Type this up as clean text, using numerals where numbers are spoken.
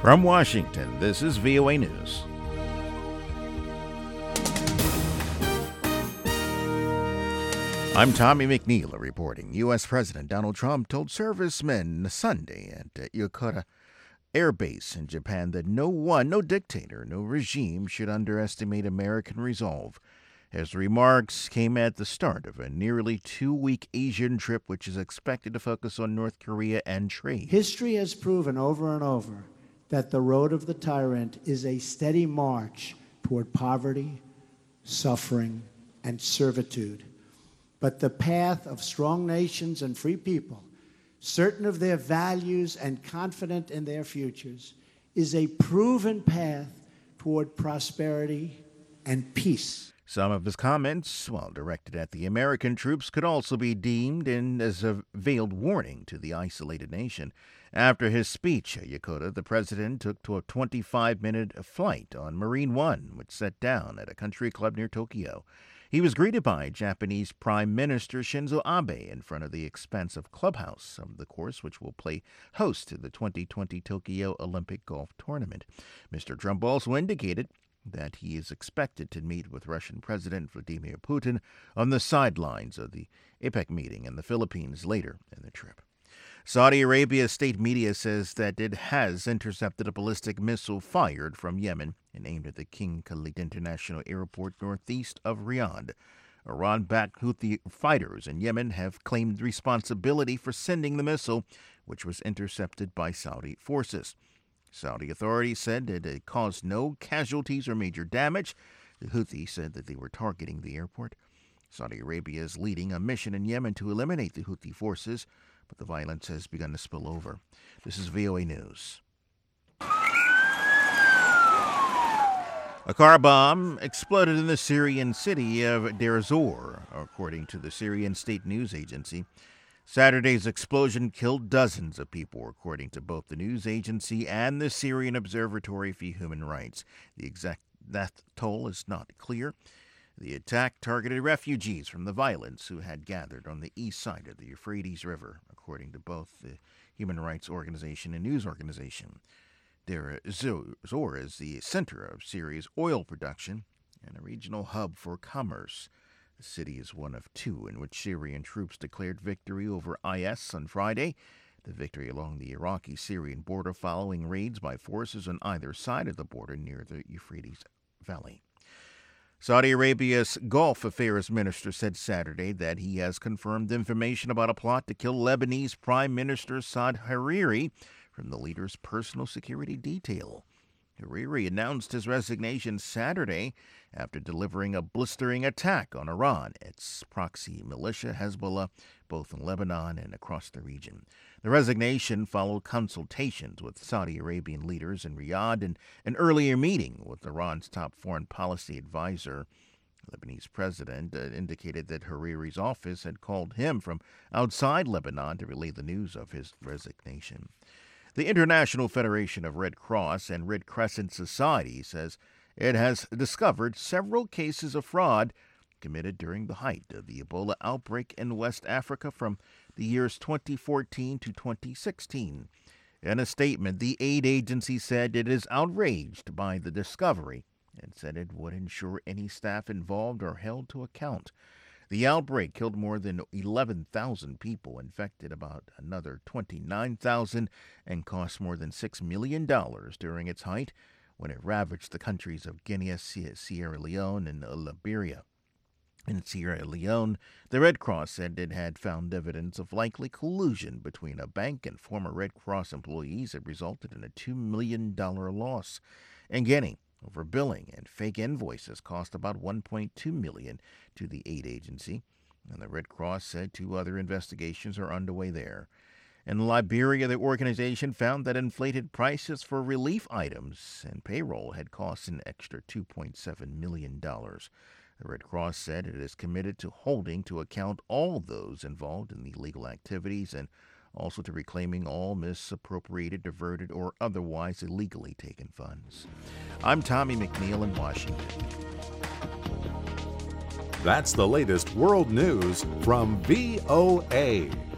From Washington, this is VOA News. I'm Tommy McNeil reporting. U.S. President Donald Trump told servicemen Sunday at Yokota Air Base in Japan that no dictator, no regime should underestimate American resolve. His remarks came at the start of a nearly 2-week Asian trip, which is expected to focus on North Korea and trade. History has proven over and over that the road of the tyrant is a steady march toward poverty, suffering, and servitude. But the path of strong nations and free people, certain of their values and confident in their futures, is a proven path toward prosperity and peace. Some of his comments, while directed at the American troops, could also be deemed as a veiled warning to the isolated nation. After his speech at Yokota, the president took to a 25-minute flight on Marine One, which set down at a country club near Tokyo. He was greeted by Japanese Prime Minister Shinzo Abe in front of the expansive clubhouse of the course, which will play host to the 2020 Tokyo Olympic Golf Tournament. Mr. Trump also indicated that he is expected to meet with Russian President Vladimir Putin on the sidelines of the APEC meeting in the Philippines later in the trip. Saudi Arabia's state media says that it has intercepted a ballistic missile fired from Yemen and aimed at the King Khalid International Airport northeast of Riyadh. Iran-backed Houthi fighters in Yemen have claimed responsibility for sending the missile, which was intercepted by Saudi forces. Saudi authorities said that it caused no casualties or major damage. The Houthis said that they were targeting the airport. Saudi Arabia is leading a mission in Yemen to eliminate the Houthi forces, but the violence has begun to spill over. This is VOA News. A car bomb exploded in the Syrian city of Deir Zor, according to the Syrian state news agency. Saturday's explosion killed dozens of people, according to both the news agency and the Syrian Observatory for Human Rights. The exact death toll is not clear. The attack targeted refugees from the violence who had gathered on the east side of the Euphrates River, according to both the Human Rights Organization and news organization. Deir Zor is the center of Syria's oil production and a regional hub for commerce. The city is one of two in which Syrian troops declared victory over IS on Friday. The victory along the Iraqi-Syrian border following raids by forces on either side of the border near the Euphrates Valley. Saudi Arabia's Gulf Affairs Minister said Saturday that he has confirmed information about a plot to kill Lebanese Prime Minister Saad Hariri from the leader's personal security detail. Hariri announced his resignation Saturday after delivering a blistering attack on Iran, its proxy militia Hezbollah, both in Lebanon and across the region. The resignation followed consultations with Saudi Arabian leaders in Riyadh and an earlier meeting with Iran's top foreign policy advisor. The Lebanese president indicated that Hariri's office had called him from outside Lebanon to relay the news of his resignation. The International Federation of Red Cross and Red Crescent Society says it has discovered several cases of fraud committed during the height of the Ebola outbreak in West Africa from the years 2014 to 2016. In a statement, the aid agency said it is outraged by the discovery and said it would ensure any staff involved are held to account. The outbreak killed more than 11,000 people, infected about another 29,000, and cost more than $6 million during its height when it ravaged the countries of Guinea, Sierra Leone, and Liberia. In Sierra Leone, the Red Cross said it had found evidence of likely collusion between a bank and former Red Cross employees that resulted in a $2 million loss. In Guinea, overbilling and fake invoices cost about $1.2 million to the aid agency, and the Red Cross said 2 other investigations are underway there. In Liberia, the organization found that inflated prices for relief items and payroll had cost an extra $2.7 million. The Red Cross said it is committed to holding to account all those involved in the illegal activities and also to reclaiming all misappropriated, diverted, or otherwise illegally taken funds. I'm Tommy McNeil in Washington. That's the latest world news from VOA.